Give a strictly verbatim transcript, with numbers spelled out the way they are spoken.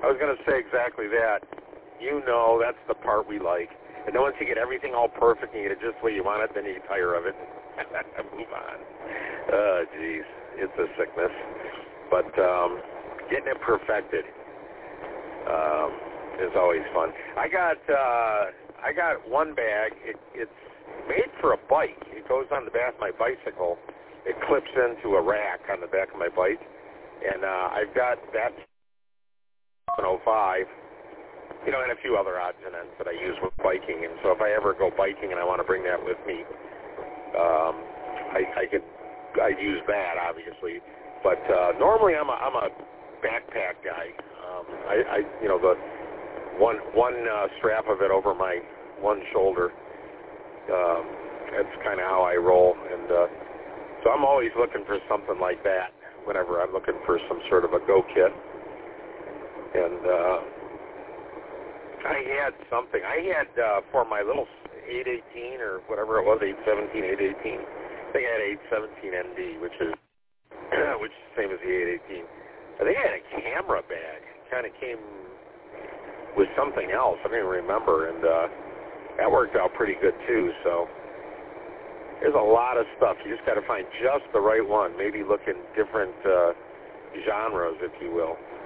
I was going to say exactly that. You know, that's the part we like. And then once you get everything all perfect and you get it just the way you want it, then you get tired of it and move on. Oh, geez. It's a sickness. But um, getting it perfected um, is always fun. I got uh, I got one bag. It, it's made for a bike. It goes on the back of my bicycle. It clips into a rack on the back of my bike. And uh, I've got that oh five, you know, and a few other odds and ends that I use with biking. And so if I ever go biking and I want to bring that with me, um, I, I could I'd use that, obviously. But uh, normally I'm a, I'm a backpack guy. Um, I, I, you know, the one one uh, strap of it over my one shoulder. Um, that's kind of how I roll. And uh, so I'm always looking for something like that whenever I'm looking for some sort of a go kit. And uh, I had something. I had uh, for my little eight eighteen or whatever it was, eight seventeen, eight eighteen. I think I had eight seventeen N D, which is which is the same as the eight eighteen. I think I had a camera bag. It kind of came with something else. I don't even remember, and uh, that worked out pretty good too. So there's a lot of stuff. You just got to find just the right one. Maybe look in different uh, genres, if you will.